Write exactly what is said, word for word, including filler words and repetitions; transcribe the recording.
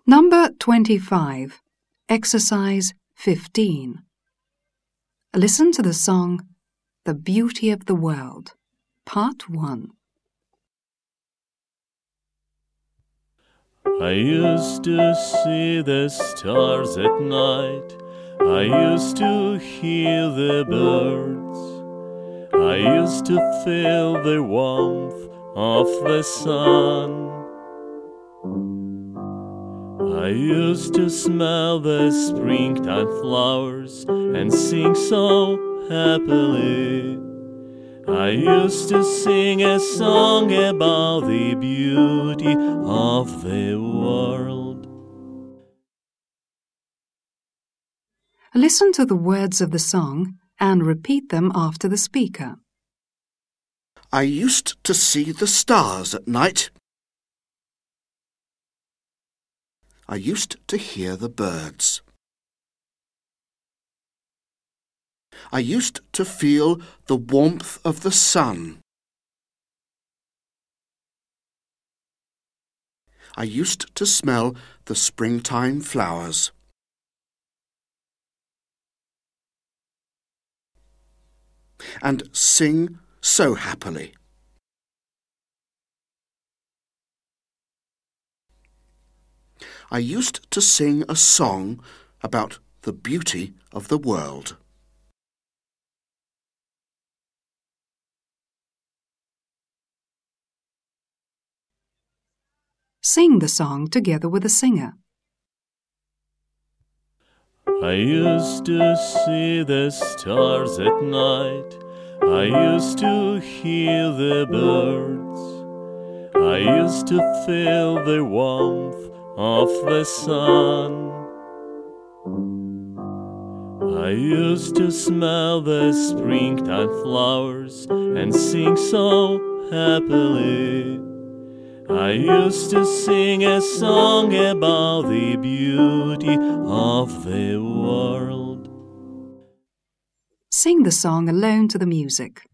Number twenty-five, Exercise fifteen. Listen to the song The Beauty of the World, Part one. I used to see the stars at night, I used to hear the birds, I used to feel the warmth of the sun, I used to smell the springtime flowers and sing so happily. I used to sing a song about the beauty of the world. Listen to the words of the song and repeat them after the speaker. I used to see the stars at night. I used to hear the birds. I used to feel the warmth of the sun. I used to smell the springtime flowers. And sing so happily. I used to sing a song about the beauty of the world. Sing the song together with the singer. I used to see the stars at night, I used to hear the birds, I used to feel the warmth of the sun, I used to smell the springtime flowers and sing so happily. I used to sing a song about the beauty of the world. Sing the song alone to the music.